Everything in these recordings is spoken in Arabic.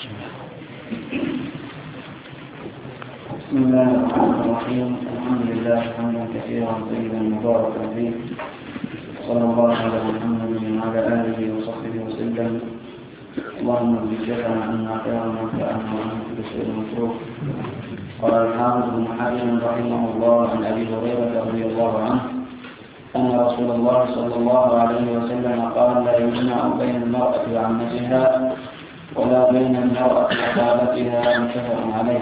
بسم الله الرحمن الرحيم. الحمد لله حمدا كثيرا طيبا مباركا فيه، صلى الله على محمد وعلى آله وصحبه وسلم. اللهم بجدنا عنا خيرا وانفعنا وعن كل شيء مكروه. قال الحافظ بن حجر رحمه الله عن أبي هريرة رضي الله عنه أن رسول الله صلى الله عليه وسلم قال: لا يجمع بين المرأة وعمتها ولا بين المرأة وخالتها، متفق عليه.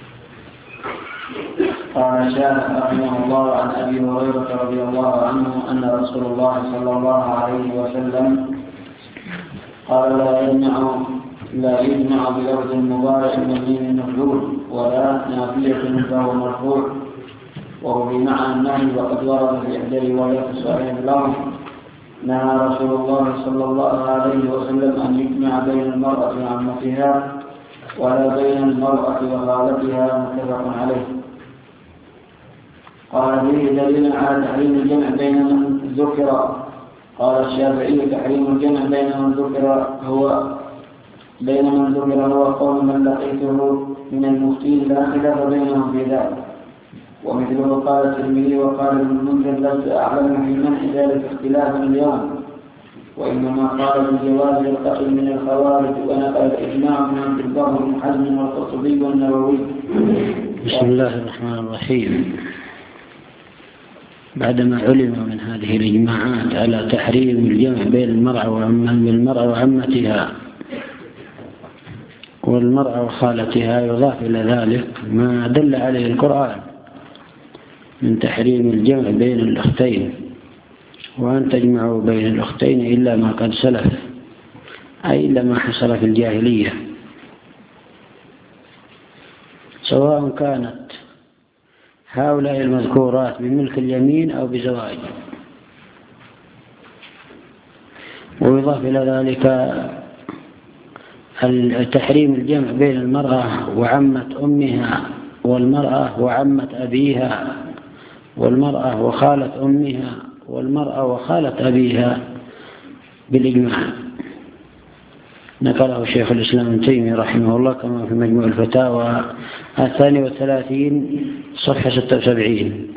قال الشارح رحمه الله عن أبي هريرة رضي الله عنه أن رسول الله صلى الله عليه وسلم قال: لا يجمع بلفظ المضارع مبني المفعول ولا نافية فهو مرفوع، وهو بمعنى النهي، وقد ورد في إحدى روايات صحيح اللفظ: نهى رسول الله صلى الله عليه وسلم أن يجمع بين المرأة وعمتها ولا بين المرأة وخالتها، متفق عليه. قال: فيه دليل على تحريم الجمع بين من ذكر. قال الشافعي: تحريم الجمع بين من ذكر هو قول من لقيته من المفتين، لا خلاف بينهم في ذلك. ومثله قال الترمذي وقال ابن المنذر: لست أعلم في منع ذلك اختلافا اليوم، وإنما قال بجواز القتل من الخوارج، ونقل الإجماع من عبد الله بن حزم والقرطبي والنووي. بسم الله الرحمن الرحيم. بعدما علم من هذه الإجماعات على تحريم الجمع بين المرأة وعمتها والمرأة وخالتها، يضاف إلى ذلك ما دل عليه القرآن من تحريم الجمع بين الأختين، وأن تجمعوا بين الأختين إلا ما قد سلف، أي إلا ما حصل في الجاهلية، سواء كانت هؤلاء المذكورات بملك اليمين أو بزواج. ويضاف إلى ذلك تحريم الجمع بين المرأة وعمة أمها والمرأة وعمة أبيها والمرأة وخالة أمها والمرأة وخالة أبيها بالإجماع. نقله شيخ الإسلام ابن تيمية رحمه الله كما في مجموع الفتاوى 32 صفحة 76.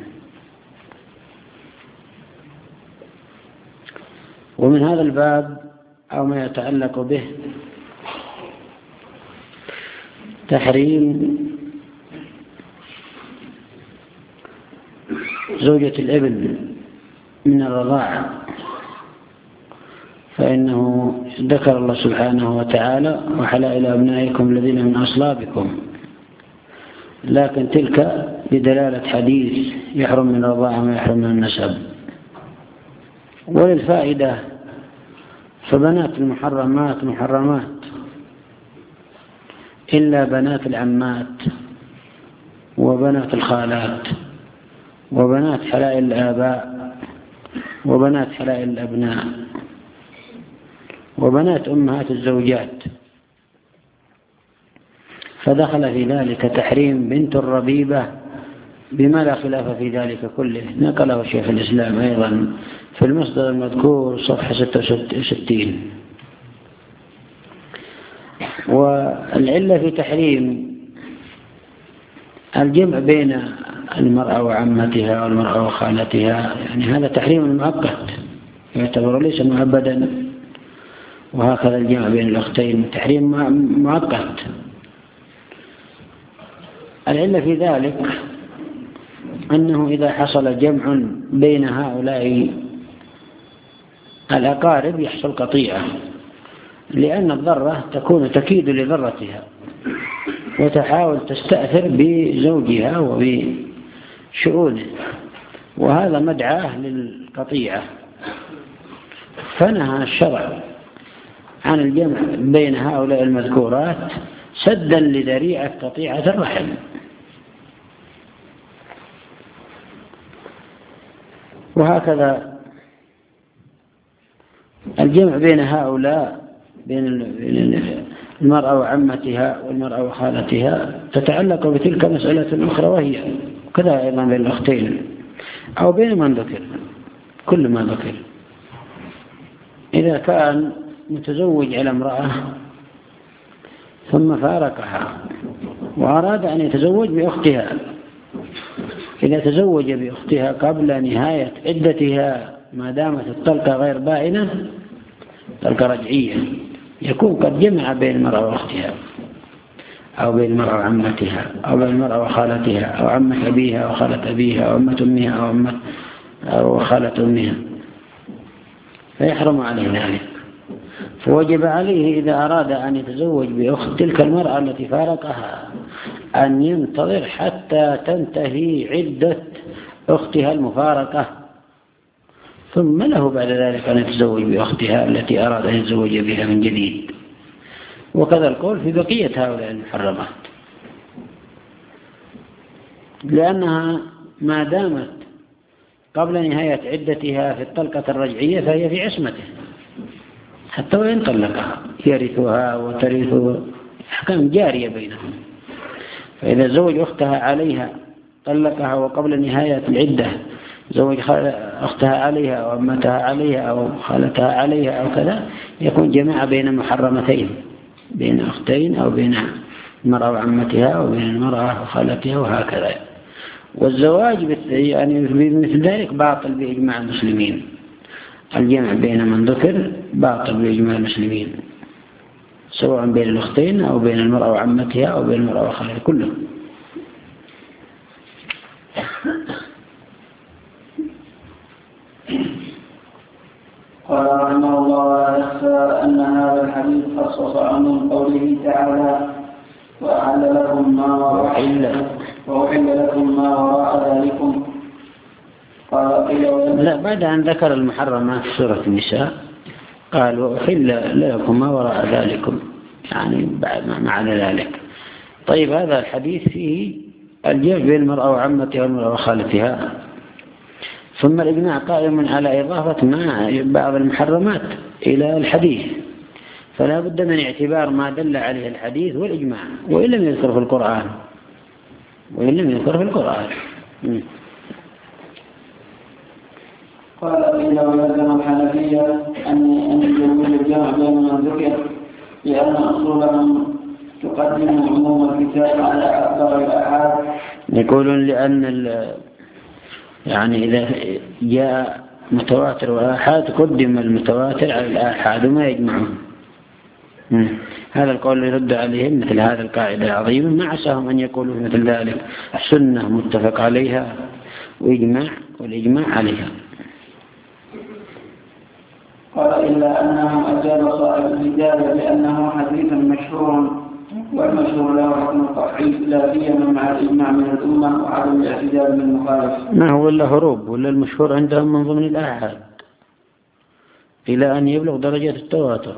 ومن هذا الباب أو ما يتعلق به تحريم زوجة الابن من الرضاعة، فإنه ذكر الله سبحانه وتعالى: وحلائل أبنائكم الذين من أصلابكم، لكن تلك بدلالة حديث يحرم من الرضاعة ما يحرم من النسب. وللفائدة فبنات المحرمات محرمات إلا بنات العمات وبنات الخالات وبنات حلائل الآباء وبنات حلائل الأبناء وبنات أمهات الزوجات، فدخل في ذلك تحريم بنت الربيبة بما لا خلاف في ذلك كله. نقله شيخ الإسلام أيضا في المصدر المذكور صفحة 66. والعلة في تحريم الجمع بين المرأة وعمتها والمرأة وخالتها، يعني هذا تحريم مؤقت يعتبر ليس مؤبدا، وهكذا الجمع بين الأختين تحريم مؤقت. العلة في ذلك أنه إذا حصل جمع بين هؤلاء الأقارب يحصل قطيعة، لأن الضرة تكون تكيد لضرتها وتحاول تستأثر بزوجها وبشؤونه، وهذا مدعاه للقطيعة. فنهى الشرع عن الجمع بين هؤلاء المذكورات سدا لذريعة قطيعة الرحم. وهكذا الجمع بين هؤلاء بين المرأة وعمتها والمرأة وخالتها تتعلق بتلك مسألة أخرى، وهي كذا أيضا بين الأختين أو بين من ذكر، كل ما ذكر. إذا كان متزوج على امرأة ثم فارقها وأراد أن يتزوج بأختها، إذا تزوج بأختها قبل نهاية عدتها ما دامت الطلقة غير بائنة طلقة رجعية، يكون قد جمع بين المرأة وأختها، أو بين المرأة وعمتها، أو بين المرأة وخالتها، أو عمة أبيها وخالة أبيها، أو عمة أمها أو خالة أمها، فيحرم عليه ذلك. فوجب عليه إذا أراد أن يتزوج بأخت تلك المرأة التي فارقها أن ينتظر حتى تنتهي عدة أختها المفارقة، ثم له بعد ذلك أن يتزوج بأختها التي أراد أن يتزوج بها من جديد. وكذا القول في بقية هؤلاء المحرمات، لأنها ما دامت قبل نهاية عدتها في الطلقة الرجعية فهي في عصمته حتى وإن طلقها، يرثها وترث، أحكام جارية بينهم. فإذا زوج أختها عليها طلقها وقبل نهاية العدة زوج أختها عليها أو أمتها عليها أو خالتها عليها أو كذا، يكون جماعة بين محرمتين، بين أختين أو بين المرأة وعمتها أو بين المرأة وخالتها وهكذا. والزواج يعني مثل ذلك باطل بإجماع المسلمين، الجمع بين من ذكر باطل بإجماع المسلمين، سواء بين الأختين أو بين المرأة وعمتها أو بين المرأة وخالتها كلهم. قال رحمه الله يخشى أن هذا الحديث خصص عن قوله تعالى وأحل لكم ما وراء ذلكم. لا، بعد أن ذكر المحرمات في سورة النساء قال وأحل لكم ما وراء ذلكم، يعني بعد ما معنى ذلك. طيب هذا الحديث فيه الجمع بين المرأة وعمتها والمرأة وخالتها، ثم الإجماع قائم على إضافة بعض المحرمات إلى الحديث، فلا بد من اعتبار ما دل عليه الحديث والإجماع وإن لم يذكر في القرآن. قال إنه يلزم الحنفية أن يجوز الجمع بين من ذكر، لأن أصولهم تقدم عموم الكتاب على أكثر الآحاد. يقولون لأن يعني إذا جاء متواتر وآحاد قدم المتواتر على الآحاد وما يجمعون. هذا القول يرد عليهم مثل هذا القاعدة العظيمة، ما عساهم أن يقولوا مثل ذلك سنة متفق عليها والإجماع عليها. قال إلا أنهم أجاب صاحب الهداية بأنه حديث مشهور، والمشهور له حكم القطعي لا سيما مع الإجماع من الأمة وعدم الاعتدال من المخالف. ما هو إلا هروب، ولا المشهور عندهم من ضمن الآحاد إلى أن يبلغ درجة التواتر.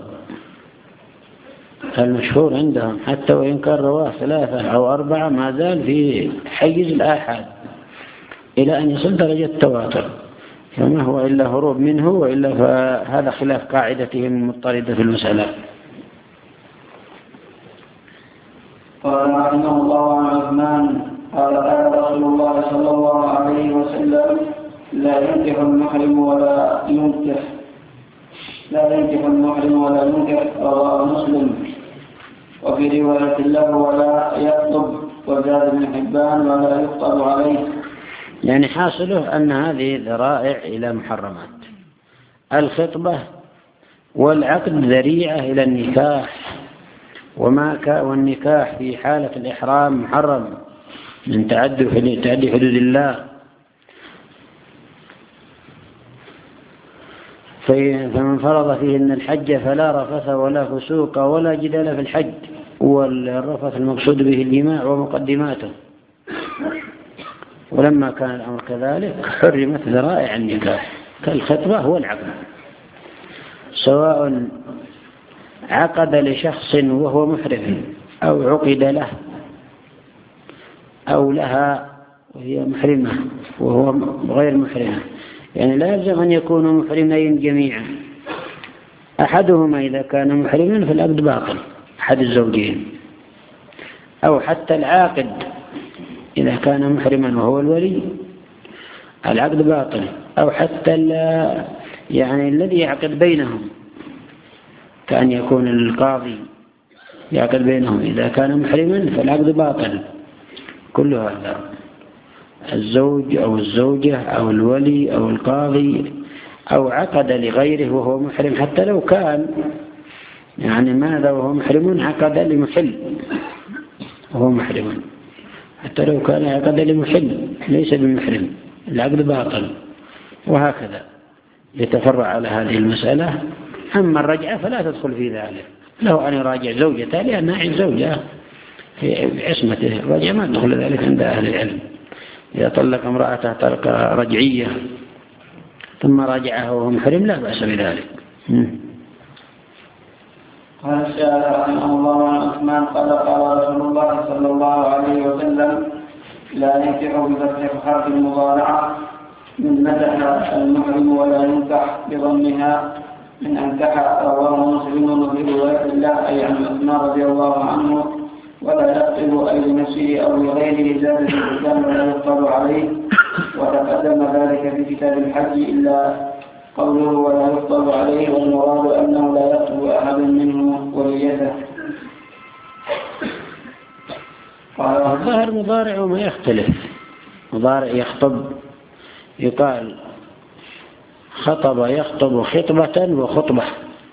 المشهور عندهم حتى وإن كان رواه 3 أو 4 ما زال في حيز الآحاد إلى أن يصل درجة التواتر، فما هو إلا هروب منه، وإلا فهذا خلاف قاعدتهم المضطردة في المسألة. قال رحمه الله عن عثمان قال قال رسول الله صلى الله عليه وسلم لا ينكح المحرم ولا ينكح، رواه مسلم. وفي رواية له ولا يخطب، وزاد بن حبان ولا يخطب عليه. يعني حاصله أن هذه ذرائع إلى محرمات. الخطبة والعقد ذريعة إلى النكاح، والنكاح في حالة الإحرام محرم من تعدي حدود الله. فمن فرض فيهن الحج فلا رفث ولا فسوق ولا جدال في الحج، والرفث المقصود به الجماع ومقدماته. ولما كان الأمر كذلك حرمت ذرائع النكاح كالخطبة والعقد، سواء عقد لشخص وهو محرم أو عقد له أو لها وهي محرمة وهو غير محرمة، يعني لا يلزم أن يكونوا محرمين جميعا. أحدهما إذا كان محرما فالعقد باطل، أحد الزوجين، أو حتى العاقد إذا كان محرما وهو الولي العقد باطل، أو حتى يعني الذي يعقد بينهم كأن يكون القاضي يعقد بينهم. إذا كان محرما فالعقد باطل. كل هذا الزوج أو الزوجة أو الولي أو القاضي أو عقد لغيره وهو محرم، حتى لو كان يعني ماذا وهو محرم عقد لمحل وهو محرم، حتى لو كان عقد لمحل ليس بمحرم، العقد باطل. وهكذا يتفرع على هذه المسألة. أما الرجعة فلا تدخل في ذلك، له أن يراجع زوجته لأنها زوجة في عصمته. الرجعة ما تدخل ذلك عند أهل العلم. إذا طلق امرأته طلقة رجعية ثم راجعها وهو محرم لا بأس بذلك. قال الشارع رحمه الله عن عثمان قال رسول الله صلى الله عليه وسلم: لا ينكح بفتح حرف المضارعة من مدح المحرم ولا ينكح بضمها من أنكح. رواه مسلم وفي رواية الله أي عن عثمان رضي الله عنه: ولا يقتل أي لنفسه أو لغيره زاد في الإسلام ولا يقتل عليه. وتقدم ذلك في كتاب الحج إلا قوله ولا يقتل عليه، والمراد أنه لا يقتل أحد منه وليته. الظاهر مضارع وما يختلف. مضارع يخطب يقال خطب يخطب خطبة وخطبة،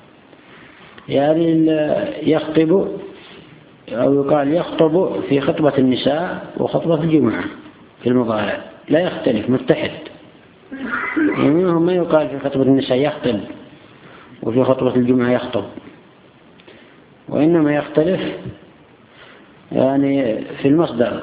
يعني يخطب أو يقال يخطب في خطبة النساء وخطبة الجمعة في المضارع لا يختلف، متحد. يعني ما يقال في خطبة النساء يخطب وفي خطبة الجمعة يخطب، وإنما يختلف يعني في المصدر.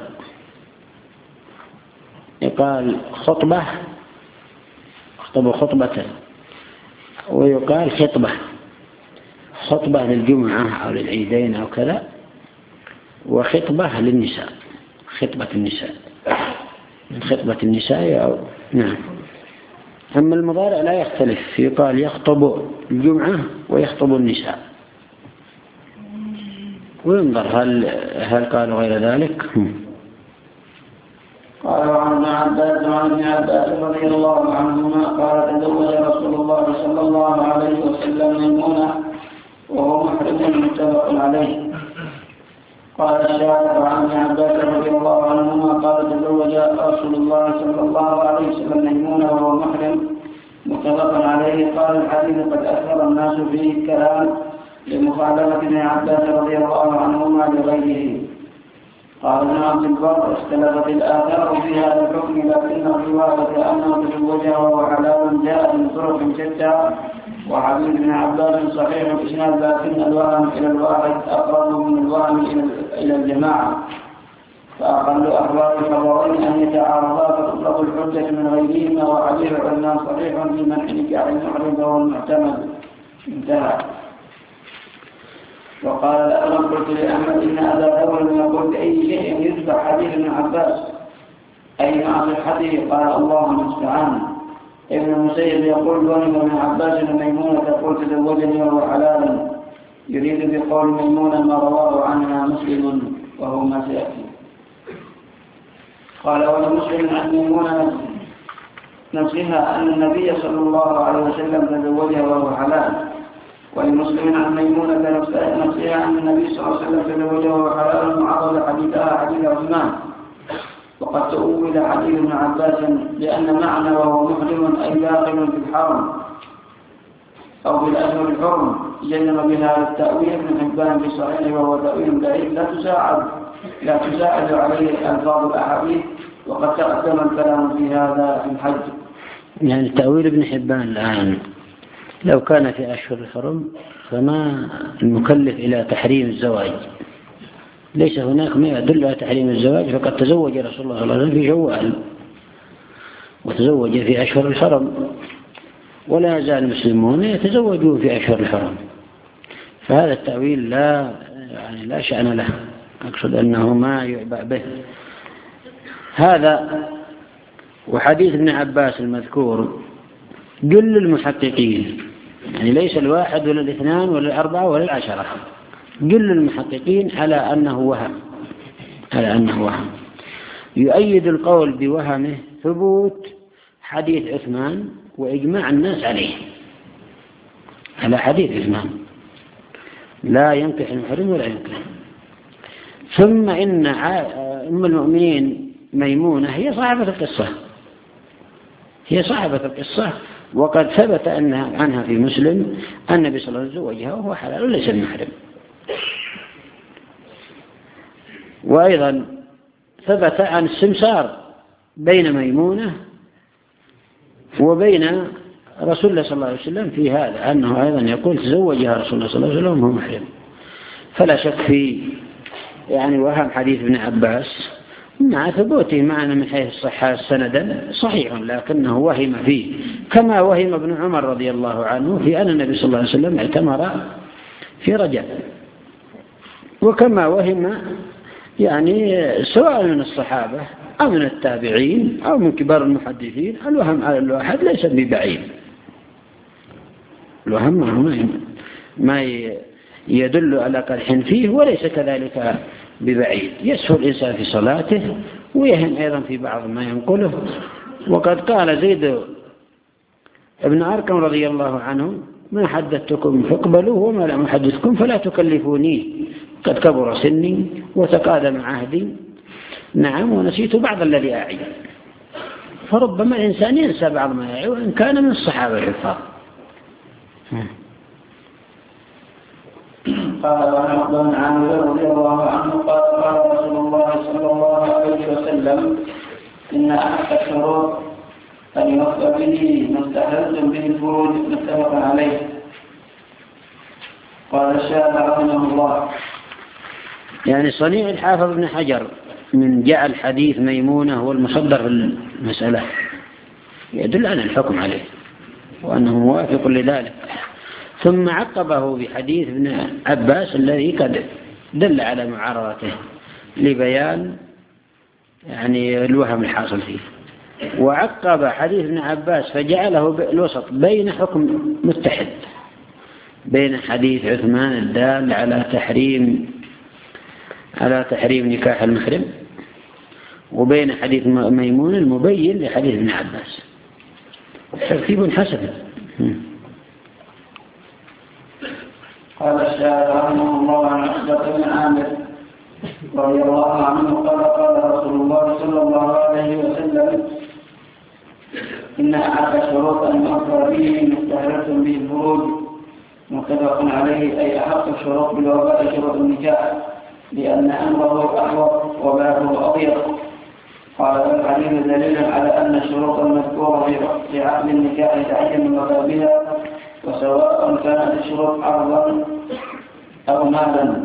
يقال خطبة يخطب خطبة، ويقال خطبة خطبة للجمعة أو للعيدين أو كذا، وخطبة للنساء خطبة النساء من خطبة النساء أو نعم. أما المضارع لا يختلف، يقال يخطب الجمعة ويخطب النساء، وينظر هل قال غير ذلك. قال عن ابن عباس رضي الله عنهما قال: تزوج رسول الله صلى الله عليه وسلم ميمونة وهو محرم متفق عليه. قال الشاعر عن ابن عباس رضي الله عنهما قال: تزوج رسول الله صلى الله عليه وسلم ميمونة وهو محرم متفق عليه. قال الحديث قد أكثر الناس فيه الكلام لمخالفة ابن عباس رضي الله عنهما لغيره. قال ابن عبد البر: اختلفت الآثار في هذا الحكم، لكن الرواية أنه تزوجها وهو حلال جاء من طرق شتى، وحديث ابن عباس صحيح الإسناد، لكن الوهم إلى الواحد أقرب من الوهم إلى الجماعة. فأقل أخبار الخبرين أن يتعارضا فتطلق الحجة من غيرهما، وحديث عثمان صحيح في منع نكاح المحرم وهو المعتمد. انتهى. وقال الأغرب: قلت لأحمد إن أبا ثور يقول أي شيء يتبع حديث ابن عباس أي مع صحته؟ قال: الله المستعان. ابن المسيب يقول: ظن ابن عباس أن ميمونة تقول تزوجني وهو حلال، يريد بقول ميمونة ما رواه عنها مسلم وهو ما سيأتي. قال: ولمسلم عن ميمونة نفسها أن النبي صلى الله عليه وسلم تزوجها وهو حلال. ولمسلم عن ميمونة نفسها أن النبي صلى الله عليه وسلم تزوجها وهو حلال، معرض حديثها حديث عثمان. وقد تؤول حديث ابن عباس لأن معنى وهو محرم أي داخل في الحرم أو في الأشهر الحرم، جنب بها التأويل ابن حبان في صحيحه وهو تأويل ضعيف لا تساعد عليه ألفاظ الأحاديث، وقد تقدم الكلام في هذا في الحج. يعني تأويل ابن حبان الآن لو كان في أشهر الحرم فما المكلف إلى تحريم الزواج، ليس هناك ما يدل على تحريم الزواج، فقد تزوج رسول الله صلى الله عليه وسلم في شوال وتزوج في أشهر الحرم، ولا يزال المسلمون يتزوجون في أشهر الحرم. فهذا التأويل لا شأن له، أقصد أنه ما يعبأ به هذا. وحديث ابن عباس المذكور جل المحققين، يعني ليس الواحد ولا الاثنان ولا الأربعة ولا العشرة، جل المحققين على أنه وهم. يؤيد القول بوهمه ثبوت حديث عثمان وإجماع الناس عليه على حديث عثمان. لا ينكح المحرم ولا ينكح. ثم إن أم المؤمنين ميمونة هي صاحبة القصة، هي صاحبة القصة، وقد ثبت عنها في مسلم أن النبي صلى الله عليه وسلم زوجها وهو حلال وليس المحرم. وأيضا ثبت عن السمسار بين ميمونة وبين رسول الله صلى الله عليه وسلم في هذا، أنه أيضا يقول تزوجها رسول الله صلى الله عليه وسلم وهو محرم. فلا شك في وهم حديث ابن عباس مع ثبوته معنا من حيث الصحة سندا صحيح، لكنه وهم فيه كما وهم ابن عمر رضي الله عنه في أن النبي صلى الله عليه وسلم اعتمر في رجب، وكما وهم سواء من الصحابة أو من التابعين أو من كبار المحدثين. الوهم على الواحد ليس ببعيد، الوهم ما يدل على قدح فيه وليس كذلك ببعيد. يسهو الإنسان في صلاته ويهم أيضا في بعض ما ينقله. وقد قال زيد ابن أرقم رضي الله عنه: ما حدثتكم فاقبلوه وما لم أحدثكم فلا تكلفوني، قد كبر سني وتقادم عهدي، نعم ونسيت بعض الذي أعي. فربما الإنسان ينسى بعض ما يعي وإن كان من الصحابة الحفاظ. قال وعن عامر رضي الله عنه قال رسول الله صلى الله عليه وسلم: إن أحد الشروط أن يوفى به ما استحللتم به الفروج، متفق عليه. قال الشافعي رحمه الله: صنيع الحافظ ابن حجر من جعل حديث ميمونة هو المصدر في المسألة يدل على الحكم عليه وأنه موافق لذلك، ثم عقبه بحديث ابن عباس الذي قد دل على معارضته لبيان الوهم الحاصل فيه، وعقب حديث ابن عباس فجعله الوسط بين حكم متحد بين حديث عثمان الدال على تحريم نكاح المحرم وبين حديث ميمون المبين لحديث ابن عباس. ترتيب حسن. قال الشافعي رحمه الله عن عقبة بن عامر رضي الله عنه قال رسول الله صلى الله عليه وسلم: إن أحد الشروط أن يؤثر به مستحلة به الفروج، متفق عليه. أي أحق الشروط بالوفاء شروط النكاح، لأن أمره أحوط وبابه أضيق. قال الحديث دليل على أن الشروط المذكورة في عقد النكاح يتعين الوفاء بها، وسواء كانت الشروط عرضا أو مالا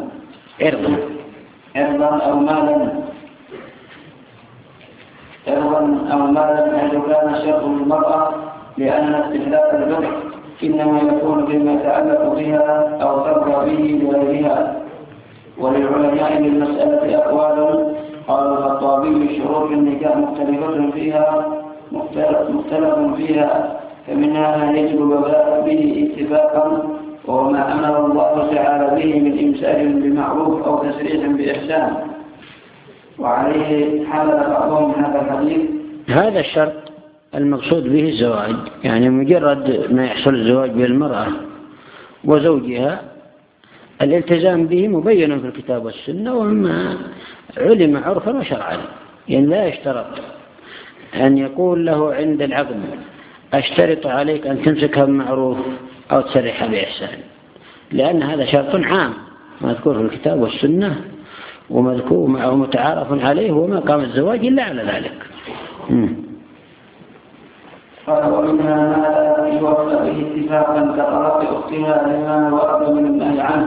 حيث كان شرط المرأة، لأن استحلال البدع إنما يكون بما يتعلق بها أو ترضى به لغيرها. وللعلماء بالمسألة أقوال. قال الخطابي: شروط النكاح مختلف فيها، فمنها ما يجب الوفاء به اتفاقا، وهو ما أمر الله تعالى به من إمساك بمعروف أو تسريح بإحسان، وعليه حمل بعضهم هذا الحديث. هذا الشرط المقصود به الزواج، مجرد ما يحصل الزواج بالمرأة وزوجها الالتزام به مبين في الكتاب والسنة، وما علم عرفا وشرعا. لا يشترط أن يقول له عند العقد: أشترط عليك أن تمسكها بمعروف أو تسرحها بإحسان، لأن هذا شرط عام مذكور في الكتاب والسنة ومذكور أو متعارف عليه، وما قام الزواج إلا على ذلك. قال: ومنها ما لا يوفى به اتفاقا كطلاق أختها لما ورد من النهي عنه.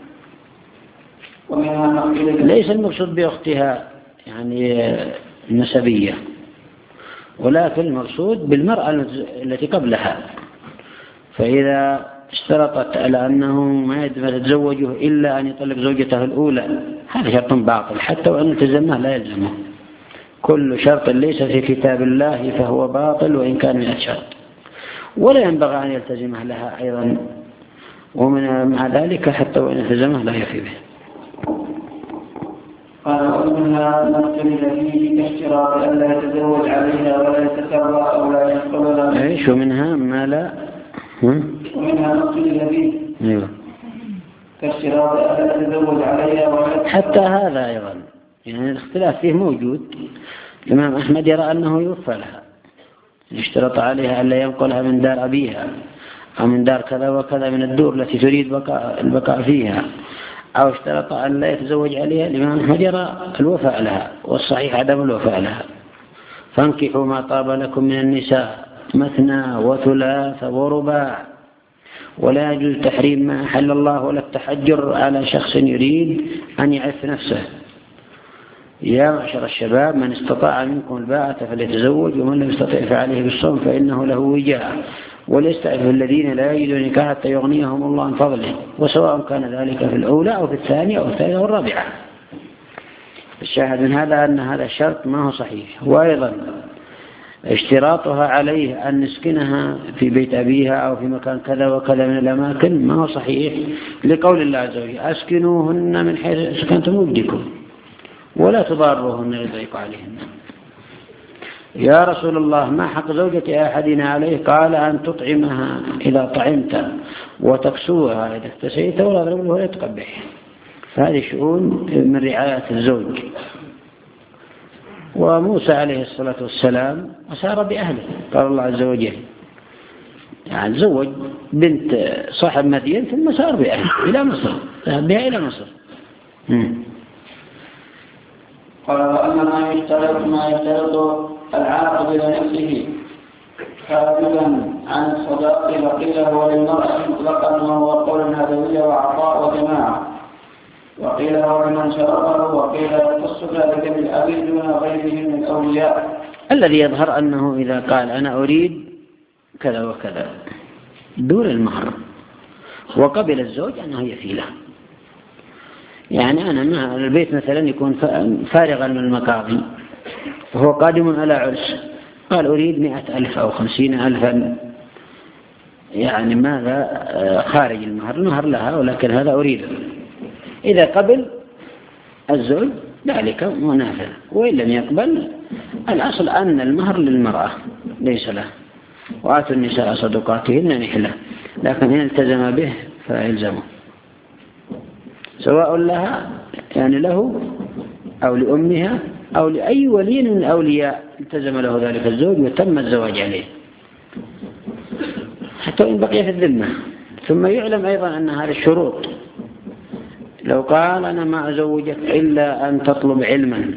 ومنها ليس المقصود بأختها النسبية، ولكن المقصود بالمرأة التي قبلها. فإذا اشترطت على أنه ما يتزوجه إلا أن يطلق زوجته الأولى، هذا شرط باطل، حتى وأن التزمه لا يلزمه. كل شرط ليس في كتاب الله فهو باطل وإن كان 100 شرط، ولا ينبغي أن يلتزمه لها أيضا، ومع ذلك حتى وإن التزمه لا يفي به. قال: ومنها ما اختلف فيه كاشتراط ألا يتزوج عليها ولا يتسرى أو لا يحصل لها. ومنها ما لا ومنها ما اختلف فيه كاشتراط أن تتزوج عليها ولا حتى هذا أيضا يعني الاختلاف فيه موجود. الإمام أحمد يرى أنه يوفى لها، يشترط عليها ألا ينقلها من دار أبيها أو من دار كذا وكذا من الدور التي تريد البقاء فيها، أو اشترط أن لا يتزوج عليها. الإمام أحمد يرى الوفاء لها، والصحيح عدم الوفاء لها. فانكحوا ما طاب لكم من النساء مثنى وثلاث ورباع، ولا يجوز تحريم ما أحل الله ولا التحجر على شخص يريد أن يعف نفسه. يا معشر الشباب من استطاع منكم الباءة فليتزوج، ومن لم يستطع فعليه بالصوم فإنه له وجاء، وليستعفف الذين لا يجدون نكاحا حتى يغنيهم الله عن فضله، وسواء كان ذلك في الأولى أو في الثانية أو الثالثة أو الرابعة. الشاهد من هذا أن هذا الشرط ما هو صحيح. وأيضا اشتراطها عليه أن نسكنها في بيت أبيها أو في مكان كذا وكذا من الأماكن ما هو صحيح، لقول الله عز وجل أسكنوهن من حيث سكنتم وجدكم ولا تضاروهن ليضيقوا عليهن. يا رسول الله ما حق زوجة أحدنا عليه؟ قال أن تطعمها إذا طعمت وتكسوها إذا اكتسيت ولا تضربه ولا تقبح. فهذه شؤون من رعاية الزوج. وموسى عليه الصلاة والسلام أسار بأهله، قال الله عز وجل يعني زوج بنت صاحب مدين ثم سار بأهله إلى مصر، ذهب بها إلى مصر. قال وأما ما يشترط العاقد لنفسه خارجا عن الصداق فقيل هو للمرأة مطلقا وهو قول هدوية وعطاء وجماعة، وقيل هو لمن شرطه، وقيل يخص ذلك بالأب دون غيره من الأولياء. الذي يظهر أنه إذا قال أنا أريد كذا وكذا دون المهر وقبل الزوج أنه يفي له. يعني أنا مع البيت مثلا يكون فارغا من المقاضي وهو قادم على عرس، قال أريد 100,000 أو 50,000، يعني ماذا خارج المهر لها، ولكن هذا أريده. إذا قبل الزوج ذلك منافذ، وإن لم يقبل الأصل أن المهر للمرأة ليس له، وآتوا النساء صدقاتهن نحلة، لكن إن التزم به فيلزمه سواء لها يعني له أو لأمها أو لأي ولي من الأولياء التزم له ذلك الزوج وتم الزواج عليه حتى إن بقي في الذمة. ثم يعلم أيضا أن هذه الشروط لو قال أنا ما أزوجك إلا أن تطلب علما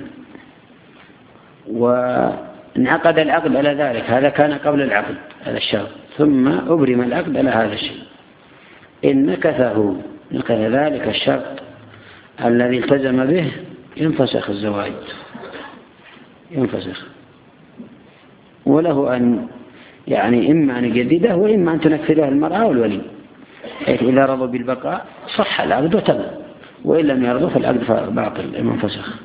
وانعقد العقد على ذلك، هذا كان قبل العقد هذا الشرط، ثم أبرم العقد على هذا الشيء، إن نكث ذلك الشرط الذي التزم به ينفسخ الزواج، ينفسخ، وله أن يعني إما أن يجدده وإما أن تنفذه المرأة والولي، حيث إذا رضوا بالبقاء صح العقد وتم، وإن لم يرضوا فالعقد باطل منفسخ.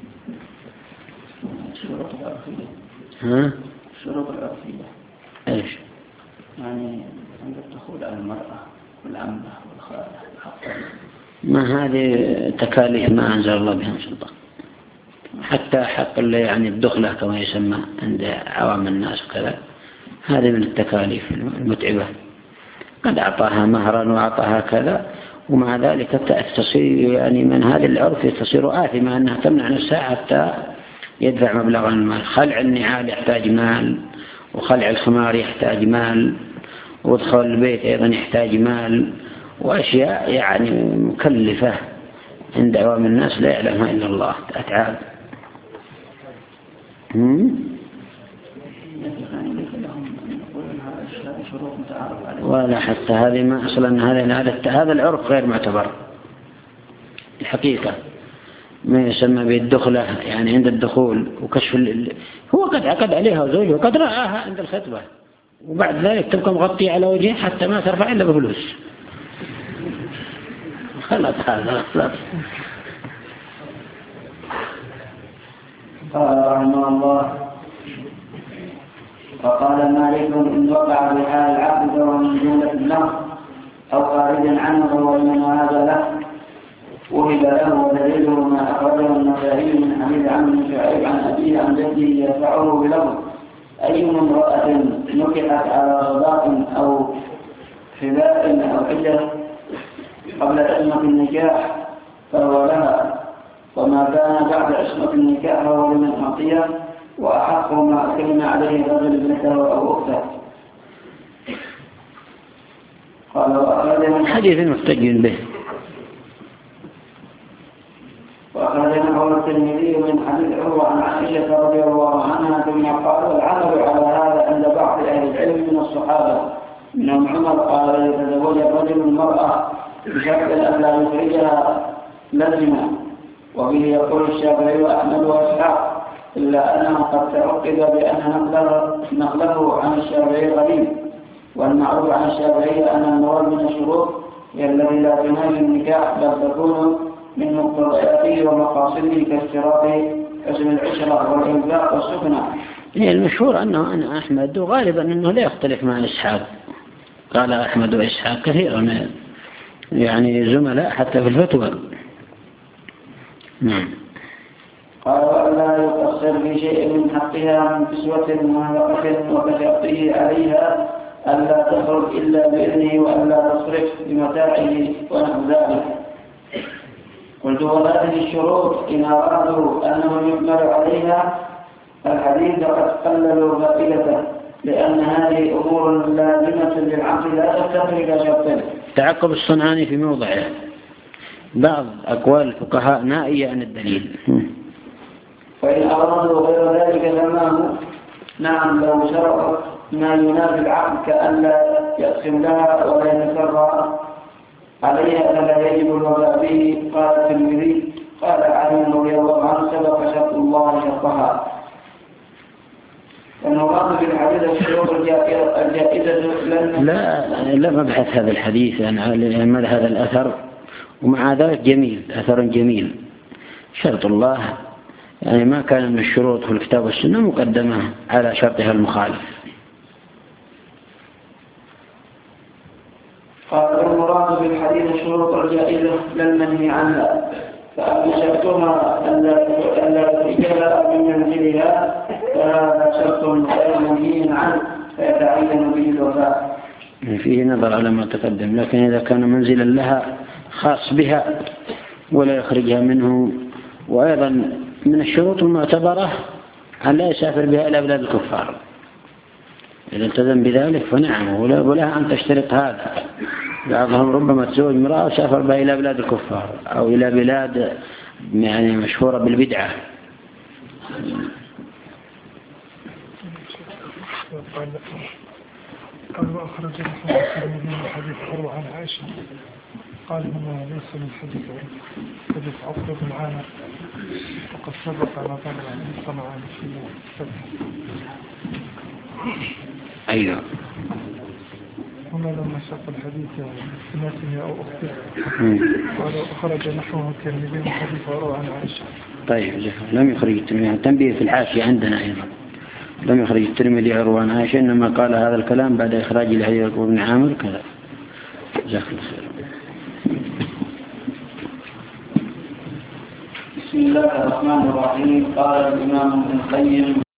شروط العرفية إيش؟ يعني عند الدخول على المرأة والعمة والخالة ما هذه تكاليف ما أنزل الله بها سلطان، حتى حق يعني الدخلة كما يسمى عند عوام الناس وكذا، هذه من التكاليف المتعبة. قد أعطاها مهرا وأعطاها كذا، ومع ذلك تصير يعني من هذا العرف تصير آثمة أنها تمنع نفسها حتى يدفع مبلغا المال. خلع النعال يحتاج مال، وخلع الخمار يحتاج مال، ودخول البيت أيضا يحتاج مال، وأشياء يعني مكلفة عند عوام الناس لا يعلمها إلا الله، أتعاب. ولا حتى هذه ما أصلا هذا العرف غير معتبر الحقيقة. ما يسمى بالدخلة يعني عند الدخول وكشف هو قد عقد عليها زوجه وقد رآها عند الخطبة، وبعد ذلك تبقى مغطية على وجهه حتى ما ترفع إلا بفلوس. خلاص هذا خلاص. قال رحمه الله وقال مالك إن وقع بحال العقد ومن جملة النقد أو خارجا عنه ومن هذا له وهب له، ودليله ما أخرجه النسائي من حديث عمرو بن شعيب عن أبيه عن جده يرفعه بلفظ أي امرأة نكحت على صداق أو حباء أو حجة قبل عصمة النكاح فهو لها، وما كان بعد عصمة النكاح فهو لمن أعطيه، وأحق ما أكرم عليه الرجل ابنته أو أخته. قال حديث محتج به. وأخرج عنه الترمذي من حديث عروة عن عائشة رضي الله عنها ثم قال: والعمل على هذا عند بعض أهل العلم من الصحابة منهم عمر قال: يتزوج الرجل المرأة بشرط أن لا يخرجها لزمة. وبه يقول الشافعي وأحمد وإسحاق، إلا أنه قد تعقد بأن نقله عن الشافعي غريب، والمعروف عن الشافعي أن المراد من الشروط هي التي لا تنافي النكاح بل تكون من مقتضياته ومقاصده كاشتراط حسن العشرة والإنفاق والسكنة. المشهور أن أحمد وغالبا أنه لا يختلف مع إسحاق. قال أحمد وإسحاق كثيرا يعني زملاء حتى في الفتوى. نعم. قال: وألا يقصر في شيء من حقها من كسوة ومهلقة وكشرطه عليها ألا تخرج إلا بإذنه وألا تصرف بمتاعه ونحو ذلك. قلت: وهذه الشروط إن أرادوا أنه يكمل عليها الحديث قد قللوا فائدته، لأن هذه أمور لازمة للعقل لا تفتقر إلى شرطه. تعقب الصنعاني في موضعه. بعض أقوال الفقهاء نائية عن الدليل. فإن أرادوا غير ذلك فما نعم لو شرط ما ينافي العقل كأن لا يقسم لها ولا يتسرع عليها فلا يجب الوفاء به. قال الترمذي: قال علي رضي الله عنه: سبق شرط الله شرطها. المراد في الحديث الشروط الجائزة لا مبحث هذا الحديث يعني ماذا هذا الأثر، ومع ذلك جميل، أثر جميل. شرط الله يعني ما كان من الشروط في الكتاب والسنة مقدمة على شرطها المخالف. قال: المراد في الحديث الشروط الجائزة لا المنهي عنها، فأما شرطها أن لا تخرجها من منزلها فهذا شرط غير منهي عنه فيتعين به الوفاء. فيه نظر على ما تقدم، لكن إذا كان منزلا لها خاص بها ولا يخرجها منه، وأيضا من الشروط المعتبرة أن لا يسافر بها إلى بلاد الكفار. إذا التزم بذلك فنعم، ولها أن تشترط هذا. بعضهم ربما تزوج امرأة وسافر بها إلى بلاد الكفار أو إلى بلاد يعني مشهورة بالبدعة. قال: وأخرج الترمذي من حديث عروة عن عائشة قال: إنه ليس من حديث عقبة بن عامر وقد سبق على ضرع من صنعان في الفتح. أيوة. هنا لما شق الحديث بناته أو أخته قال: أخرج نحوه الترمذي من حديث عروة عن عائشة. طيب، لم يخرج الترمذي. تنبيه في الحاشية عندنا أيضا، لم يخرج الترمذي عروة عن عائشة، إنما قال هذا الكلام بعد إخراج لحديث عقبة بن عامر كذا. جزاك الله خير. بسم الله الرحمن الرحيم. قال الإمام ابن القيم